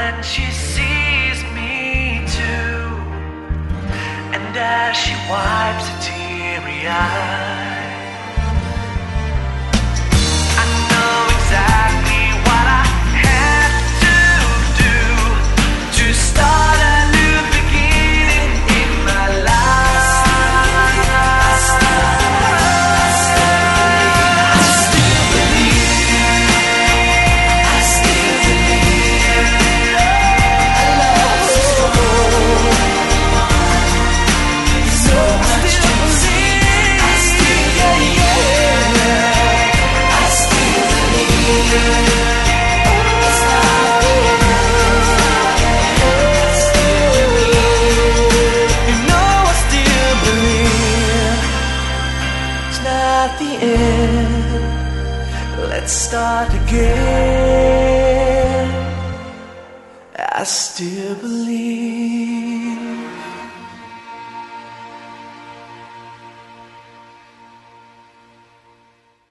when she sees me too, and as she wipes a teary eye, I know exactly what I had to do to start a new beginning in my life. I still believe. I still believe. I love so strong. So much to see. I still believe. I still believe. It's not the end. You know I still believe. It's not the end. Let's start again. I still believe.